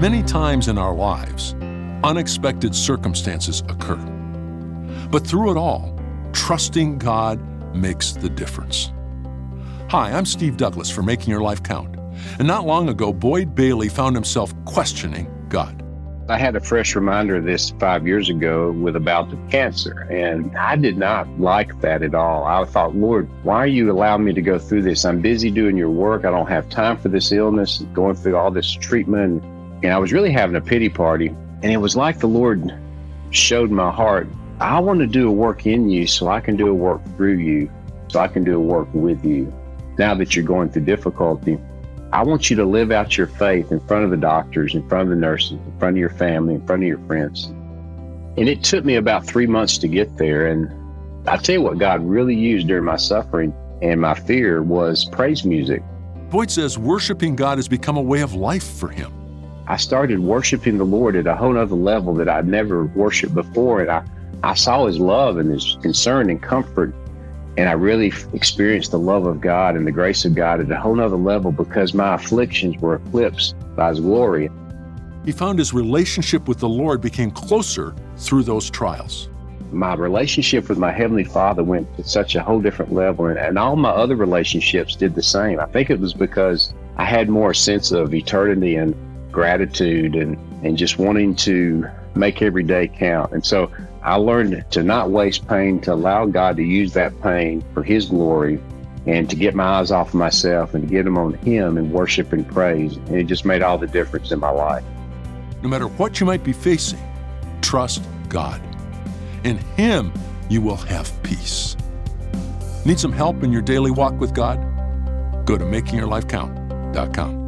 Many times in our lives, unexpected circumstances occur. But through it all, trusting God makes the difference. Hi, I'm Steve Douglas for Making Your Life Count. And not long ago, Boyd Bailey found himself questioning God. I had a fresh reminder of this 5 years ago with a bout of cancer, and I did not like that at all. I thought, Lord, why are you allowing me to go through this? I'm busy doing your work. I don't have time for this illness, going through all this treatment. And I was really having a pity party. And it was like the Lord showed my heart, I want to do a work in you so I can do a work through you, so I can do a work with you. Now that you're going through difficulty, I want you to live out your faith in front of the doctors, in front of the nurses, in front of your family, in front of your friends. And it took me about 3 months to get there. And I tell you what God really used during my suffering and my fear was praise music. Boyd says worshiping God has become a way of life for him. I started worshiping the Lord at a whole other level that I'd never worshiped before. And I saw his love and his concern and comfort. And I really experienced the love of God and the grace of God at a whole nother level because my afflictions were eclipsed by his glory. He found his relationship with the Lord became closer through those trials. My relationship with my Heavenly Father went to such a whole different level, and all my other relationships did the same. I think it was because I had more sense of eternity and gratitude and just wanting to make every day count. And so I learned to not waste pain, to allow God to use that pain for his glory and to get my eyes off of myself and to get them on him and worship and praise. And it just made all the difference in my life. No matter what you might be facing, trust God. In him, you will have peace. Need some help in your daily walk with God? Go to makingyourlifecount.com.